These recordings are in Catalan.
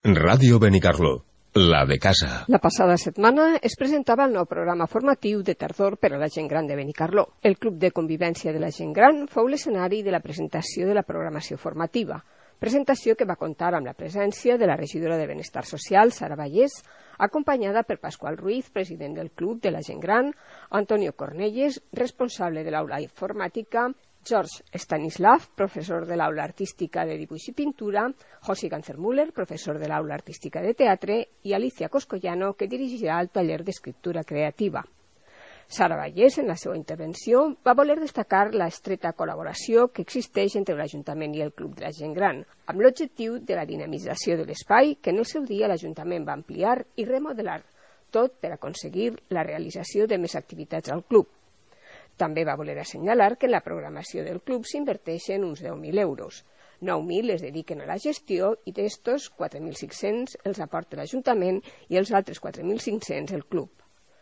Ràdio Benicarló, la de casa. La passada setmana es presentava el nou programa formatiu de tardor per a la gent gran de Benicarló. El Club de Convivència de la Gent Gran fou l'escenari de la presentació de la programació formativa, presentació que va comptar amb la presència de la regidora de Benestar Social, Sara Vallès, acompanyada per Pasqual Ruiz, president del Club de la Gent Gran, Antonio Cornelles, responsable de l'aula informàtica, George Stanislav, professor de l'aula artística de dibuix i pintura, Josi Ganzermüller, professor de l'aula artística de teatre, i Alicia Coscollano, que dirigirà el taller d'escriptura creativa. Sara Vallès, en la seva intervenció, va voler destacar la estreta col·laboració que existeix entre l'Ajuntament i el Club de la Gent Gran, amb l'objectiu de la dinamització de l'espai que en el seu dia l'Ajuntament va ampliar i remodelar, tot per aconseguir la realització de més activitats al club. També va voler assenyalar que en la programació del club s'inverteixen uns 10.000 euros. 9.000 es dediquen a la gestió i d'estos 4.500 els aporta l'Ajuntament i els altres 4.500 el club.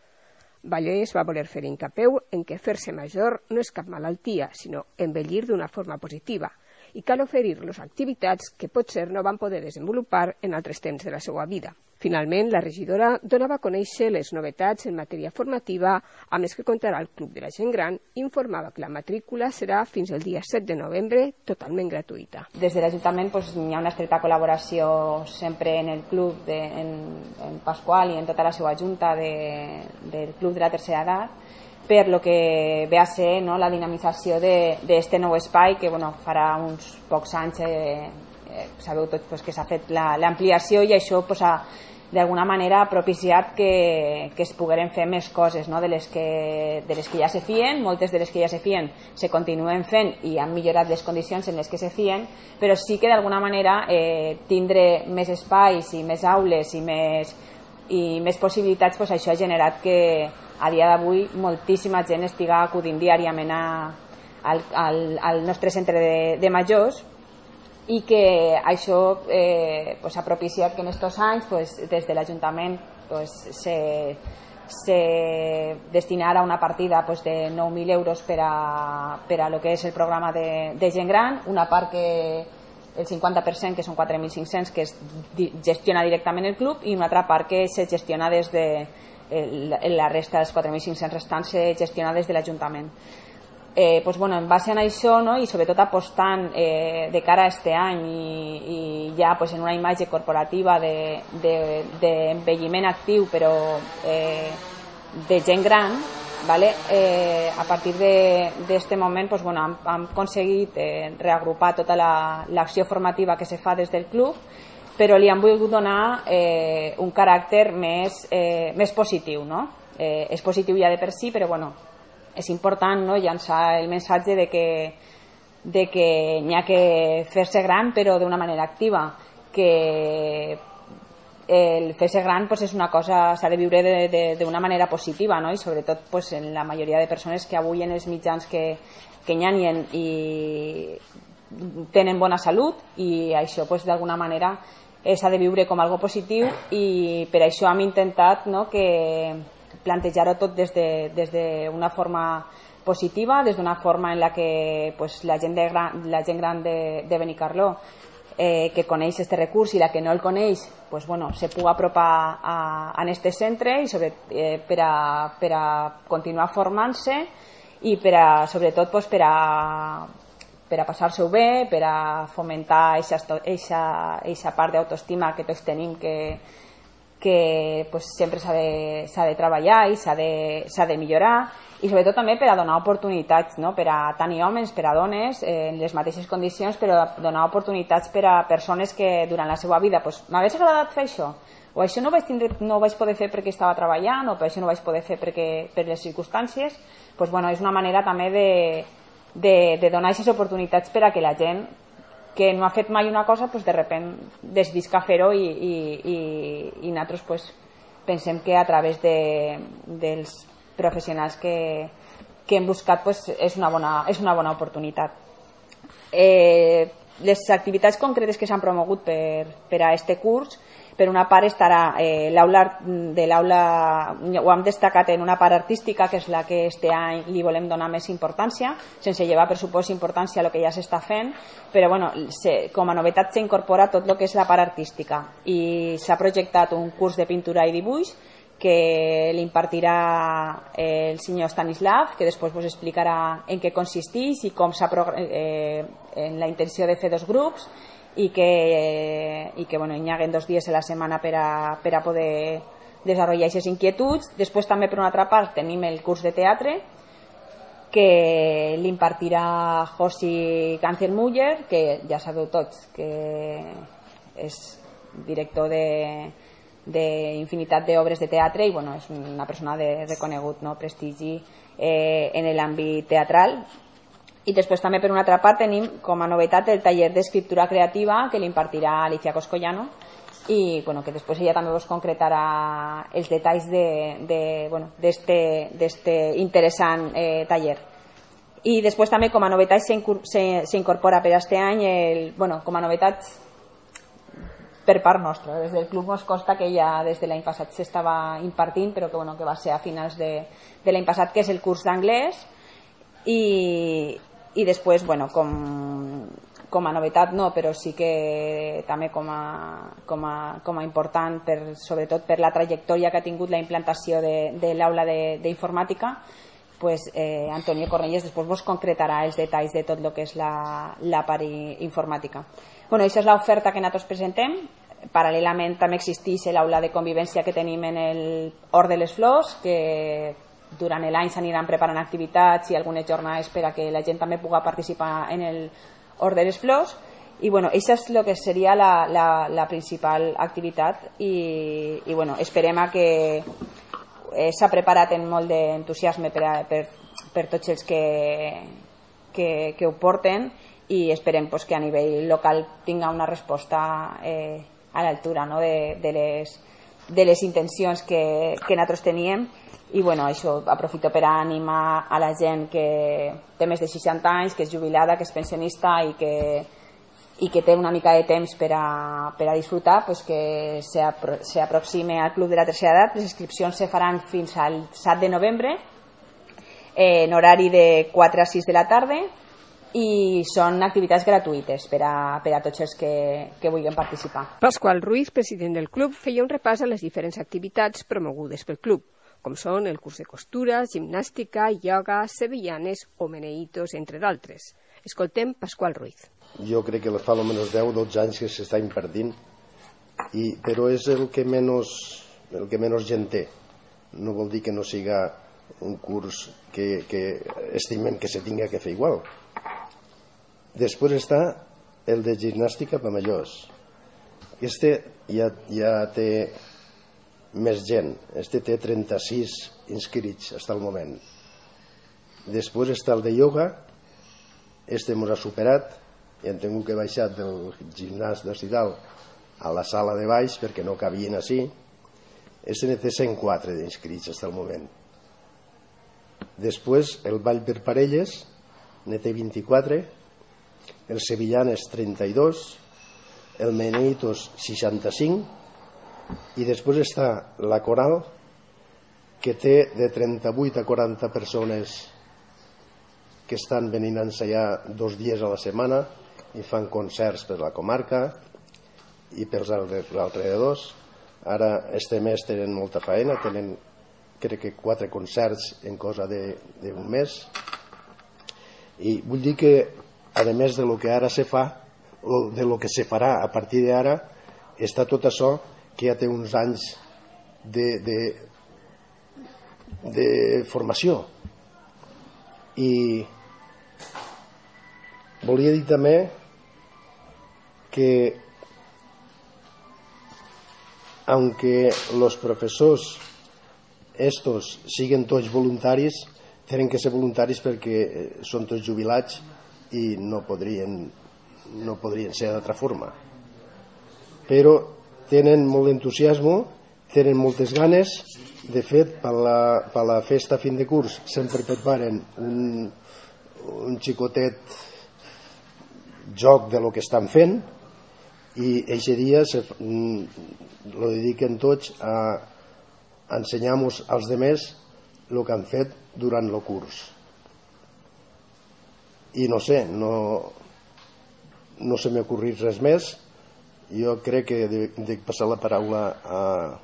Vallès va voler fer hincapeu en què fer-se major no és cap malaltia, sinó envellir d'una forma positiva, i cal oferir les activitats que potser no van poder desenvolupar en altres temps de la seva vida. Finalment, la regidora donava a conèixer les novetats en matèria formativa amb les que comptarà el Club de la Gent Gran i informava que la matrícula serà fins al dia 7 de novembre totalment gratuïta. Des de l'Ajuntament hi ha una estreta col·laboració sempre en el club, en Pasqual i en tota la seva junta del Club de la Tercera Edat, per lo que ve a ser la dinamització d'aquest nou espai que farà uns pocs anys sabeu tots que s'ha fet l'ampliació i això d'alguna manera ha propiciat que es pogueren fer més coses de les que ja se feien. Moltes de les que ja se feien se continuen fent i han millorat les condicions en les que se feien, però sí que d'alguna manera tindre més espais i més aules i més possibilitats, això ha generat que a dia d'avui moltíssima gent estiga acudint diàriament al nostre centre de majors, i que això ha propiciat que en aquests anys des de l'Ajuntament se destinara una partida de 9.000 euros per a lo que és el programa de gent gran, una part que el 50%, que són 4.500, que es gestiona directament el club, i una altra part que se gestiona des de la resta dels 4.500 restants se gestiona des de l'Ajuntament. En base a això i sobretot apostant de cara a aquest any i ja en una imatge corporativa d'envelliment actiu però de gent gran, a partir d'aquest moment hem aconseguit reagrupar tota l'acció formativa que se fa des del club, però li han volgut donar un caràcter més positiu. És positiu ja de per si, però és important llançar el missatge de que n'hi ha que fer-se gran però d'una manera activa, que el fer-se gran és una cosa, s'ha de viure d'una manera positiva, i sobretot en la majoria de persones que avui en els mitjans que n'hi ha i tenen bona salut, i això d'alguna manera s'ha de viure com algo positiu, i per això hem intentat plantejar-ho tot des d'una forma positiva, des d'una forma en la que la gent gran de Benicarló que coneix aquest recurs i la que no el coneix se pugui apropar a aquest centre i per a continuar formant-se i sobretot per a passar-se-ho bé, per a fomentar aquesta part d'autoestima que tots tenim que sempre s'ha de treballar i s'ha de millorar, i sobretot també per a donar oportunitats per a tant homes, per a dones en les mateixes condicions, però donar oportunitats per a persones que durant la seva vida m'hagués agradat fer això, o això no ho vaig poder fer perquè estava treballant, o per això no ho vaig poder fer per les circumstàncies. És una manera també de donar aquestes oportunitats per a que la gent que no ha fet mai una cosa de repent decidisca fer-ho, i nosaltres pensem que a través dels professionals que hem buscat és una bona oportunitat. Les activitats concretes que s'han promogut per a aquest curs, per una part estarà l'aula, ho hem destacat en una part artística, que és la que este any li volem donar més importància, sense llevar per supost importància a el que ja s'està fent, però bueno, com a novetat s'incorpora tot el que és la part artística, i s'ha projectat un curs de pintura i dibuix que l'impartirà el senyor Stanislav, que després us explicarà en què consisteix i com en la intenció de fer 2 grups, i que bueno, hi haguen 2 dies a la setmana per a poder desenvolupar aquestes inquietuds. Després també per una altra part tenim el curs de teatre que l'impartirà Josi Kanzelmuller, que ja sabeu tots que és director d'infinitat d'obres de teatre i bueno, és una persona de reconegut prestigi en l'àmbit teatral. I després també per una altra part tenim com a novetat el taller d'escriptura creativa que l'impartirà Alicia Coscollano i bueno, que després ella també us concretarà els detalls d'este interessant taller. I després també com a novetat s'incorpora per aquest any, com a novetat per part nostra, des del club ens consta que ja des de l'any passat s'estava impartint, però que va ser a finals de l'any passat, que és el curs d'anglès. I després, com a novetat no, però sí que també com a important, sobretot per la trajectòria que ha tingut la implantació de l'aula d'informàtica, Antonio Cornellés després vos concretarà els detalls de tot el que és la part informàtica. Això és l'oferta que nosaltres presentem. Paral·lelament també existeix l'aula de convivència que tenim en el Hort de les Flors, que durant l'any s'aniran preparant activitats i algunes jornades per a que la gent també pugui participar en el Hort de les Flors. I això és el que seria la principal activitat i esperem que s'ha preparat amb molt d'entusiasme per tots els que ho porten i esperem que a nivell local tinga una resposta a l'altura de les intencions que nosaltres teníem. I això aprofito per a animar a la gent que té més de 60 anys, que és jubilada, que és pensionista i que té una mica de temps per a disfrutar, que s'aproxime al Club de la Tercera Edat. Les inscripcions se faran fins al 7 de novembre en horari de 4 a 6 de la tarda i són activitats gratuïtes per a tots els que vulguin participar. Pasqual Ruiz, president del club, feia un repàs a les diferents activitats promogudes pel club, com són el curs de costura, gimnàstica, ioga, sevillanes o meneïtos, entre d'altres. Escoltem Pasqual Ruiz. Jo crec que fa almenys 10 o 12 anys que s'està impartint, però és el que menys gent té. No vol dir que no siga un curs que estimem que se tinga que fer igual. Després està el de gimnàstica per majors. Ja té més gent. Té 36 inscrits fins al moment. Després està el de ioga. Ens ha superat i hem tingut que baixar del gimnàs de Cidal a la sala de baix perquè no cabien així. Ne té 104 d'inscrits fins al moment. Després el ball per parelles ne té 24, el sevillanes 32, el meneïtos 65 i després està la coral que té de 38 a 40 persones que estan venint a ensaiar 2 dies a la setmana i fan concerts per la comarca i pels alrededors. Ara este mes tenen molta faena, tenen crec que 4 concerts en cosa d'un mes i vull dir que a més de lo que ara se fa o de lo que se farà a partir d'ara està tot això que ja té uns anys de formació. I volia dir també que aunque los professors estos siguen tots voluntaris, tenen que ser voluntaris perquè són tots jubilats i no podrien ser d'altra forma. Però tenen molt d'entusiasme, tenen moltes ganes. De fet, per la festa a fin de curs sempre preparen un xicotet joc de lo que estan fent i eixe dia lo dediquen tots a ensenyar-nos als demés el que han fet durant el curs. I no sé, no se m'ha ocorrit res més. Jo crec que he de passar la paraula a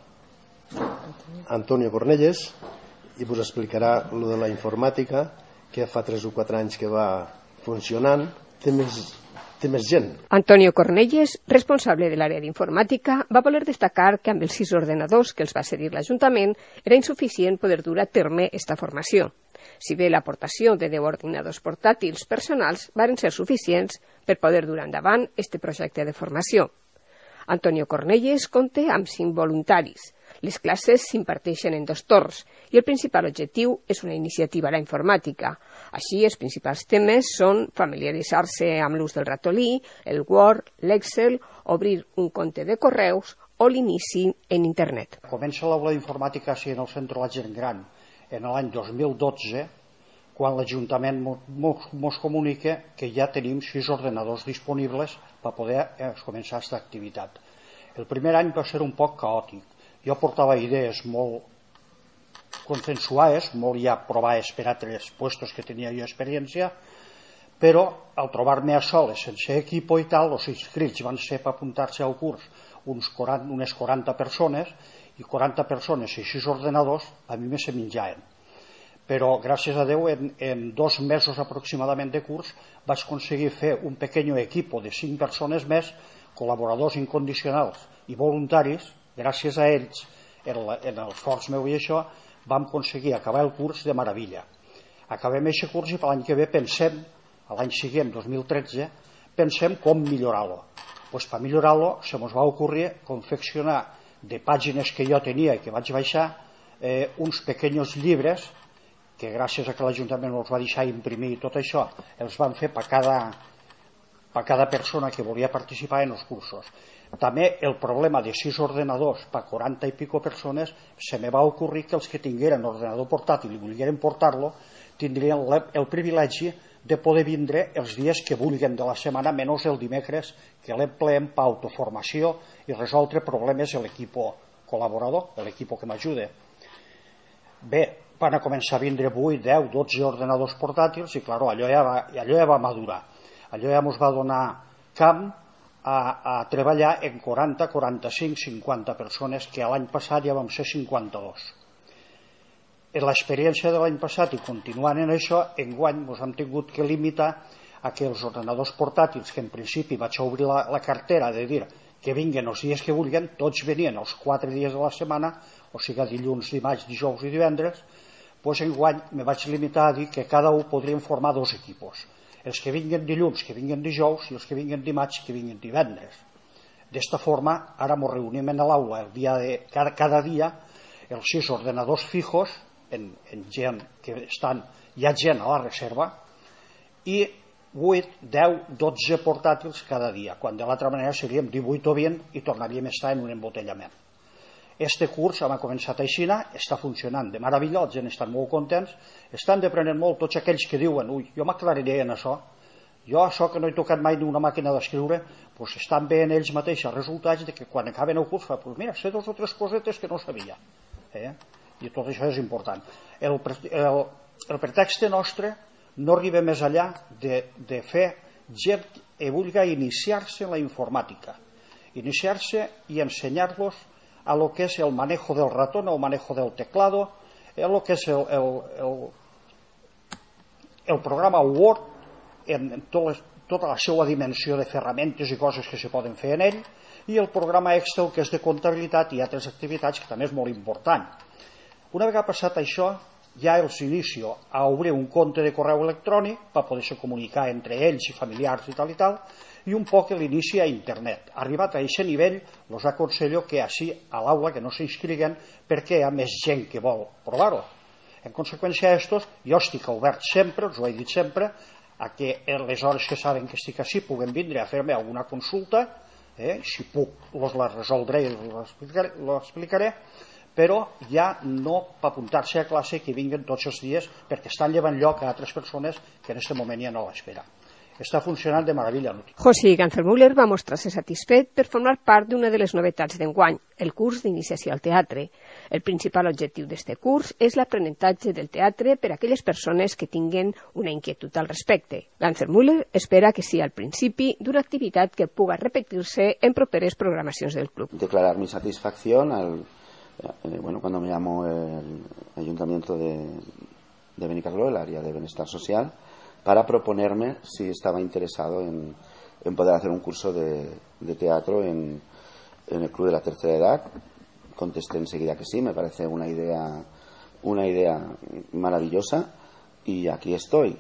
Antonio Cornelles i us explicarà lo de la informàtica, que fa 3 o 4 anys que va funcionant. Té més gent. Antonio Cornelles, responsable de l'àrea d'informàtica, va voler destacar que amb els 6 ordenadors que els va cedir l'Ajuntament era insuficient poder dur a terme esta formació. Si bé l'aportació de 10 ordinadors portàtils personals varen ser suficients per poder dur endavant este projecte de formació. Antonio Cornelles compta amb 5 voluntaris. Les classes s'imparteixen en 2 torns i el principal objectiu és una iniciativa a la informàtica. Així, els principals temes són familiaritzar-se amb l'ús del ratolí, el Word, l'Excel, obrir un compte de correus o l'inici en internet. Comença l'aula d'informàtica així en el centre de la gent gran en l'any 2012, quan l'Ajuntament ens comunica que ja tenim 6 ordenadors disponibles per poder començar aquesta activitat. El primer any va ser un poc caòtic. Jo portava idees molt consensuades, molt ja provades per altres puestos que tenia jo experiència, però al trobar-me a soles, sense equipo i tal, els inscrits van ser per apuntar-se al curs unes 40 persones, i 40 persones i 6 ordenadors a mi me se menjaven. Però, gràcies a Déu, en 2 mesos aproximadament de curs vaig aconseguir fer un pequeño equipo de 5 persones més, col·laboradors incondicionals i voluntaris. Gràcies a ells, en l'esforç meu i això, vam aconseguir acabar el curs de meravella. Acabem aquest curs i per l'any que ve pensem, l'any següent, 2013, pensem com millorar-lo. Per millorar-lo se ens va ocorrir confeccionar de pàgines que jo tenia i que vaig baixar uns pequeños llibres que gràcies a que l'Ajuntament els va deixar imprimir i tot això, els van fer per cada persona que volia participar en els cursos. També el problema de 6 ordenadors per 40 i pico persones, se me va ocorrir que els que tingueren ordenador portàtil i volgueren portar-lo tindrien el privilegi de poder vindre els dies que vulguen de la setmana, menys el dimecres, que l'empleem per autoformació i resoldre problemes de l'equip col·laborador, de l'equip que m'ajuda. Bé, van a començar a vindre 8, 10, 12 ordenadors portàtils i, clar, allò ja va madurar. Allò ja ens va donar camp a treballar en 40, 45, 50 persones, que l'any passat ja vam ser 52. En l'experiència de l'any passat i continuant en això, enguany ens hem tingut que limitar a que els ordenadors portàtils, que en principi vaig obrir la cartera de dir que vinguen els dies que vulguin, tots venien els 4 dies de la setmana, o sigui dilluns, dimarts, dijous i divendres, doncs enguany me vaig limitar a dir que cada un podrien formar 2 equipos. Els que vinguen dilluns, que vinguen dijous, i els que vinguen dimarts, que vinguen divendres. D'esta forma, ara ens reunim a l'aula cada dia, els 6 ordenadors fijos, en gent que estan, hi ha gent a la reserva, i 8, 10, 12 portàtils cada dia, quan de l'altra manera seríem 18 o 20 i tornaríem a estar en un embotellament. Este curs ha començat així, està funcionant de meravella, la gent està molt contents, estan deprenent molt tots aquells que diuen ui, jo m'aclariré en això, jo això que no he tocat mai ni una màquina d'escriure, doncs estan bé en ells mateixos resultats de que quan acaben el curs, doncs mira, sé 2 o 3 cosetes que no sabia. I tot això és important. El pretext nostre no arriba més enllà de fer gent que vulgui iniciar-se en la informàtica, iniciar-se i ensenyar-los a lo que es el manejo del ratón, el manejo del teclado, lo que es el programa Word en tota la seva dimensió de ferramentes i coses que se poden fer en ell, i el programa Excel, que és de comptabilitat i altres activitats, que també és molt important. Una vegada passat això, ja els inicio a obrir un compte de correu electrònic per poder-se comunicar entre ells i familiars i tal, i un poc l'inici a internet. Arribat a aquest nivell, els aconsello que així a l'aula que no s'inscriguen perquè hi ha més gent que vol provar-ho. En conseqüència d'estos, jo estic obert sempre, us ho he dit sempre, a que les hores que saben que estic així puguen vindre a fer-me alguna consulta, si puc la resoldré i l'explicaré, però ja no per apuntar-se a classe que vinguen tots els dies perquè estan llevant lloc a altres persones que en aquest moment ja no l'esperen. Està funcionant de meravella. José Ganzermüller va mostrar-se satisfet per formar part d'una de les novetats d'enguany, el curs d'iniciació al teatre. El principal objectiu d'aquest curs és l'aprenentatge del teatre per a aquelles persones que tinguen una inquietud al respecte. Ganzermüller espera que sigui al principi d'una activitat que puga repetir-se en properes programacions del club. Declarar mi satisfacción cuando me llamó el Ayuntamiento de Benicarló, el área de bienestar social, para proponerme si estaba interesado en poder hacer un curso de teatro en el Club de la Tercera Edad. Contesté enseguida que sí, me parece una idea maravillosa y aquí estoy.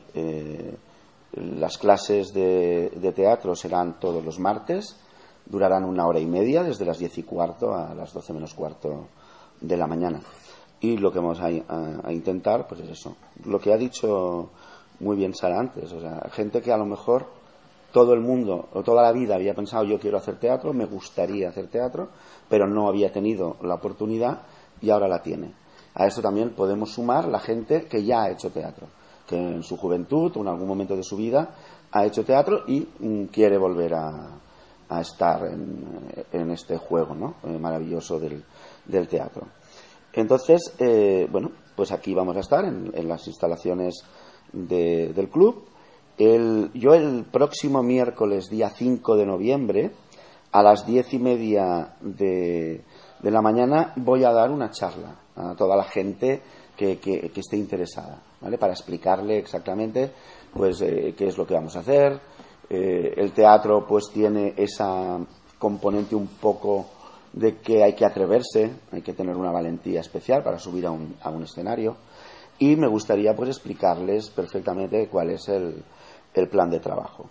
Las clases de teatro serán todos los martes, durarán 1 hora y media, desde las 10:15 a las 12 menos cuarto de la mañana. Y lo que vamos a intentar, pues es eso, lo que ha dicho muy bien Sara antes, o sea, gente que a lo mejor todo el mundo o toda la vida había pensado yo quiero hacer teatro, me gustaría hacer teatro, pero no había tenido la oportunidad y ahora la tiene. A eso también podemos sumar la gente que ya ha hecho teatro, que en su juventud o en algún momento de su vida ha hecho teatro y quiere volver a estar en este juego, ¿no? Maravilloso del teatro. Entonces, pues aquí vamos a estar en las instalaciones del club. Yo el próximo miércoles, día 5 de noviembre, a las 10:30 de la mañana, voy a dar una charla a toda la gente que esté interesada, ¿vale? Para explicarle exactamente pues qué es lo que vamos a hacer. El teatro pues tiene esa componente un poco de que hay que atreverse, hay que tener una valentía especial para subir a un escenario. Y me gustaría pues explicarles perfectamente cuál es el plan de trabajo.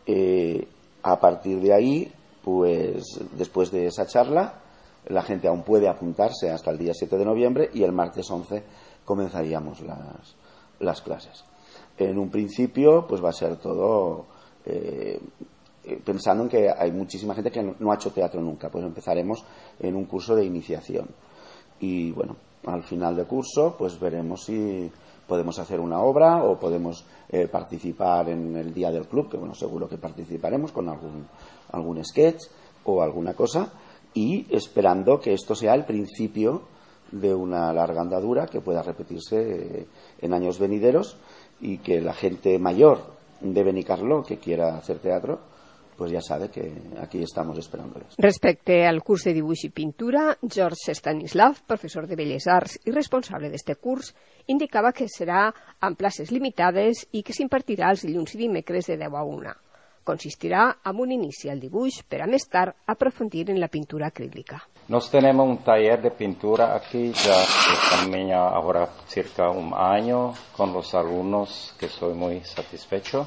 A partir de ahí, pues después de esa charla, la gente aún puede apuntarse hasta el día 7 de noviembre y el martes 11 comenzaríamos las clases. En un principio, pues va a ser todo pensando en que hay muchísima gente que no ha hecho teatro nunca, pues empezaremos en un curso de iniciación. Y bueno, al final del curso pues veremos si podemos hacer una obra o podemos participar en el día del club, que bueno, seguro que participaremos con algún sketch o alguna cosa, y esperando que esto sea el principio de una larga andadura que pueda repetirse en años venideros y que la gente mayor de Benicarló que quiera hacer teatro pues ja sabe que aquí estamos esperándoles. Respecte al curs de dibuix i pintura, George Stanislav, professor de Belles Arts i responsable d'este curs, indicava que serà amb places limitades i que s'impartirà els dilluns i dimecres de 10 a 1. Consistirà en un inici al dibuix per a més tard aprofundir en la pintura acrílica. Nos tenemos un taller de pintura aquí, ya camina ahora cerca un año con los alumnos, que soy muy satisfecho.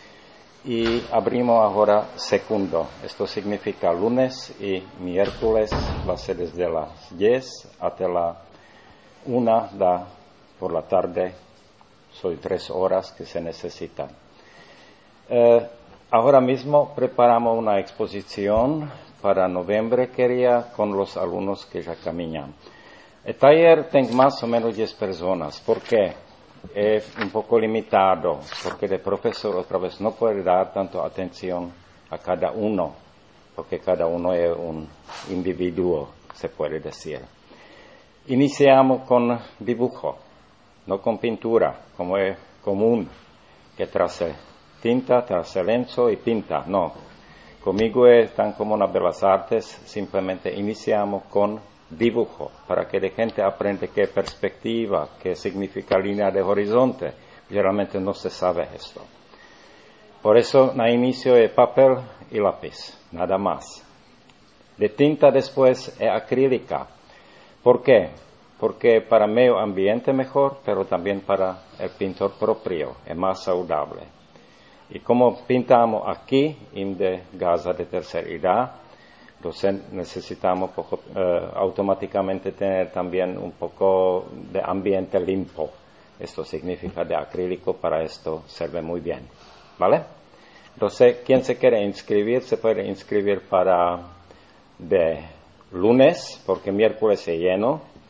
Y abrimos ahora segundo. Esto significa lunes y miércoles, va a ser desde las 10 hasta la 1 por la tarde. Son 3 horas que se necesitan. Ahora mismo preparamos una exposición para noviembre, quería, con los alumnos que ya caminan. El taller tiene más o menos 10 personas. ¿Por qué? Es un poco limitado, porque el profesor otra vez no puede dar tanto atención a cada uno, porque cada uno es un individuo, se puede decir. Iniciamos con dibujo, no con pintura, como es común, que trace tinta, trace lienzo y pinta, no. Conmigo es tan como en Bellas Artes, simplemente iniciamos con dibujo, para que la gente aprenda qué perspectiva, qué significa línea de horizonte. Generalmente no se sabe esto. Por eso, al inicio es papel y lápiz, nada más. De tinta después es acrílica. ¿Por qué? Porque para medio ambiente mejor, pero también para el pintor propio, es más saludable. Y como pintamos aquí, en de casa de tercera edad, entonces necesitamos automáticamente tener también un poco de ambiente limpio. Esto significa de acrílico, para esto sirve muy bien. ¿Vale? Entonces, quien se quiere inscribir, se puede inscribir para de lunes, porque miércoles es lleno,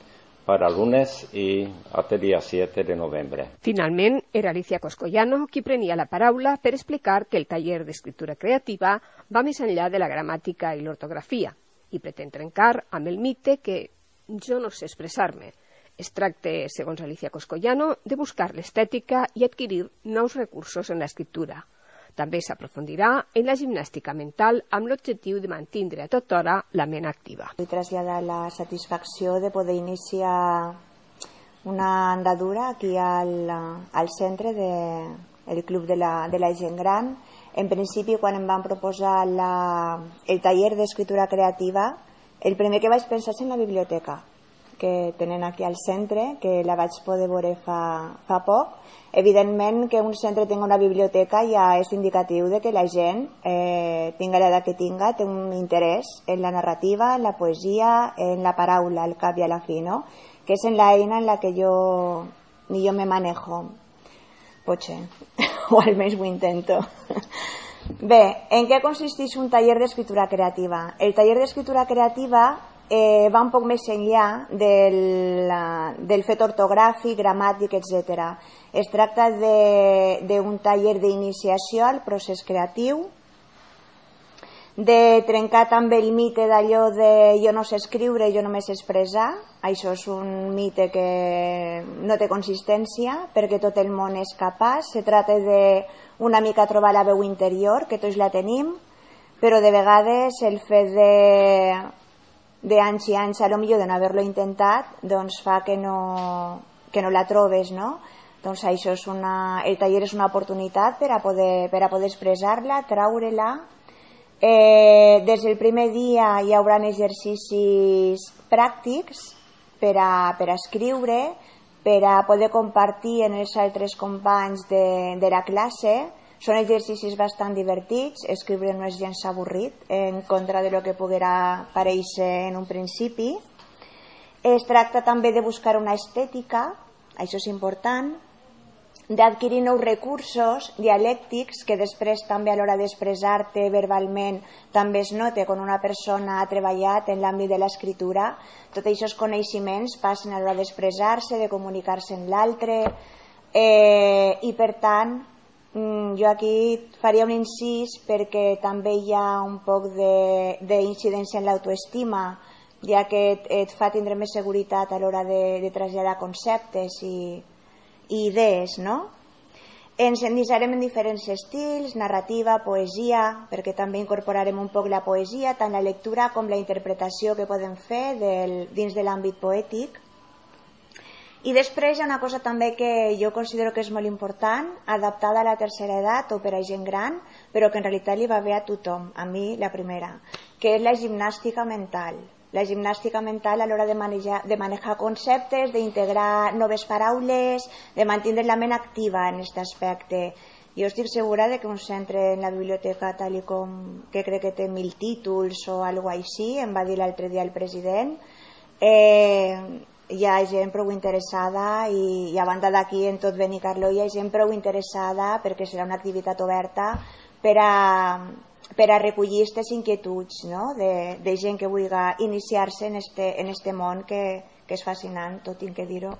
para lunes i hasta dia 7 de novembre. Finalment, era Alicia Coscollano qui prenia la paraula per explicar que el taller d'escriptura creativa va més enllà de la gramàtica i l'ortografia i pretén trencar amb el mite que jo no sé expressar-me. Es tracta, segons Alicia Coscollano, de buscar l'estètica i adquirir nous recursos en l'escriptura. També s'aprofundirà en la gimnàstica mental amb l'objectiu de mantenir a tota hora la ment activa. Vull traslladar la satisfacció de poder iniciar una andadura aquí al centre del Club de la Gent Gran. En principi, quan em van proposar el taller d'escriptura creativa, el primer que vaig pensar és en la biblioteca que tenen aquí al centre, que la vaig poder veure fa poc. Evidentment que un centre tingui una biblioteca ja és indicatiu de que la gent, tinga l'edat que tinga, té un interès en la narrativa, en la poesia, en la paraula, al cap i a la fi, no? Que és en l'eina en la que jo me manejo. Potser, o almenys ho intento. Bé, en què consisteix un taller d'escriptura creativa? El taller d'escriptura creativa va un poc més enllà del fet ortogràfic, gramàtic, etc. Es tracta d'un taller d'iniciació al procés creatiu, de trencar també el mite d'allò de jo no sé escriure, jo només sé expressar. Això és un mite que no té consistència, perquè tot el món és capaç. Se tracta de una mica trobar la veu interior, que tots la tenim, però de vegades el fet d'anys i anys, potser de no haver-lo intentat, doncs fa que no la trobes, no? Doncs això és el taller és una oportunitat per a poder expressar-la, traure-la. Des del primer dia hi haurà exercicis pràctics per a escriure, per a poder compartir amb els altres companys de la classe. Són exercicis bastant divertits, escriure no és gens avorrit, en contra de lo que poguera parèixer en un principi. Es tracta també de buscar una estètica, això és important, d'adquirir nous recursos dialèctics que després també a l'hora d'expressar-te verbalment també es nota quan una persona ha treballat en l'àmbit de l'escriptura. Tots aquests coneixements passen a l'hora d'expressar-se, de comunicar-se amb l'altre, i per tant jo aquí faria un incís perquè també hi ha un poc d'incidència en l'autoestima, ja que et fa tindre més seguretat a l'hora de traslladar conceptes i idees, no? Ens endinσarem en diferents estils, narrativa, poesia, perquè també incorporarem un poc la poesia, tant la lectura com la interpretació que podem fer dins de l'àmbit poètic. I després hi ha una cosa també que jo considero que és molt important, adaptada a la tercera edat o per a gent gran, però que en realitat li va bé a tothom, a mi la primera, que és la gimnàstica mental. La gimnàstica mental a l'hora de manejar conceptes, d'integrar noves paraules, de mantenir la ment activa en aquest aspecte. Jo estic segura de que un centre en la biblioteca, tal com que crec que té 1000 títols o alguna cosa així, em va dir l'altre dia el president, hi ha gent prou interessada i a banda d'aquí en tot Benicarló hi ha gent prou interessada perquè serà una activitat oberta per a recollir aquestes inquietuds, no? de gent que vulgui iniciar-se en este món que és fascinant, tot tinc que dir-ho.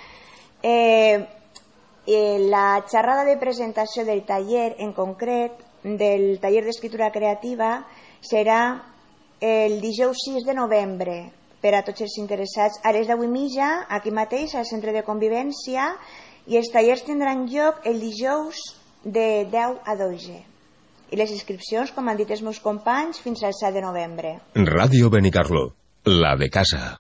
La xerrada de presentació del taller, en concret, del taller d'escriptura creativa, serà el dijous 6 de novembre, per a tots els interessats, a les 10:30, aquí mateix, al centre de convivència, i els tallers tindran lloc el dijous de 10 a 12. I les inscripcions, com han dit els meus companys, fins al 7 de novembre. Ràdio Benicarló, la de casa.